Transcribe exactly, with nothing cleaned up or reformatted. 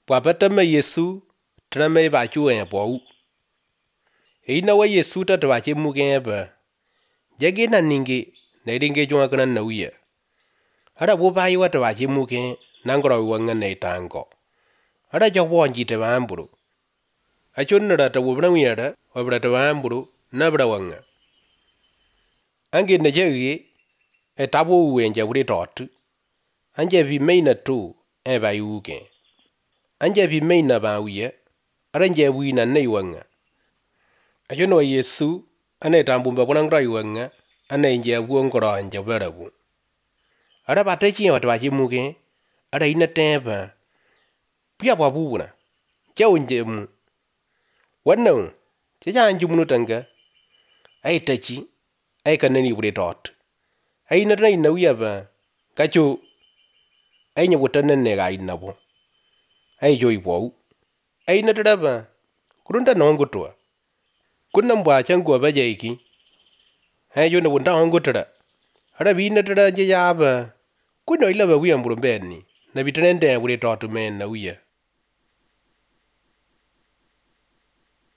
bwa bata me Yesu trame ba chu en bo e na wa Yesu ta ba che mu gen ba jage na ninge na ringe jwa kana na uya ara bo ba yi wa ta ba che mu gen na ngro wa nga ne tango ara jo bo nji te ba amburu a chun na ta wo bra wi ara wa bra ta ba amburu na bra wa nga ange ne je gi e ta bo wen je bri tot anje vi me na tu e ba yu gen anje vi me na ba uya ara nje wi na nei wa nga a chun wa Yesu ane tambu ba bona ngro wa nga ane nje wo ngro anje bra bu ara ba te chi wa ta ba chi mu gen ara ina te ba pia ba bu na che unje mu wannan che ja anju mu tanga ai ta chi ai kan ni bri tot ai na rai na uya ba ka chu ai nyu tan ne ga ina bo ai jo i bo ai na tra ba kurunda no ngutwa kunna mbwa chango ba je ki ai jo na wunda ngutra ara bi na tra je ya ba kuno ila ba wi amburu ben ni na bitende bri tot men na uya